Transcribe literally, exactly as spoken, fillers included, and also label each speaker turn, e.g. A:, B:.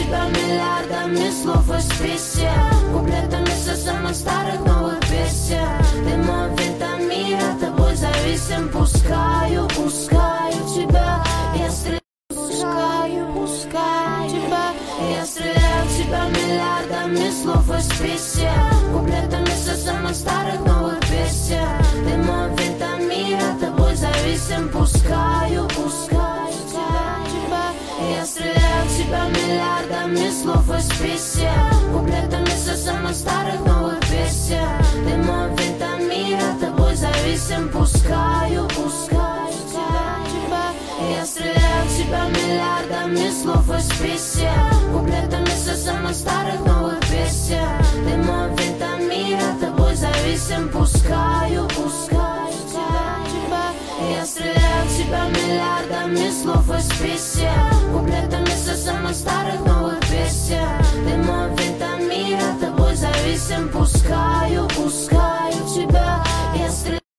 A: тебя миллиардами слов и списия, куплетами со самых старых новых песен. Ты мой витамин, от тобой зависим. Пускаю, пускаю тебя, я стреляю, пускаю, пускаю тебя. Я стреляю в тебя миллиардами слов и списия, куплетами со самых старых новых песен. Ты мой витамин, от тобой зависим. Пускаю, пускаю тебя, тебя. Я стреляю в тебя миллиардами слов и списия, куплетами со самых старых новых песен. Ты мой витамин, от тобой зависим. Пускаю, пускаю тебя, тебя. Я стреляю в тебя миллиардами слов и списия, куплетами со самых старых новых песен. Ты мой витамин, от тобой зависим. Пускаю, пускаю тебя, тебя. Я стреляю в тебя миллиардами слов и списия, куплетами со самых старых новых песен. Ты мой витамин, от тобой зависим. Пускаю, пускаю.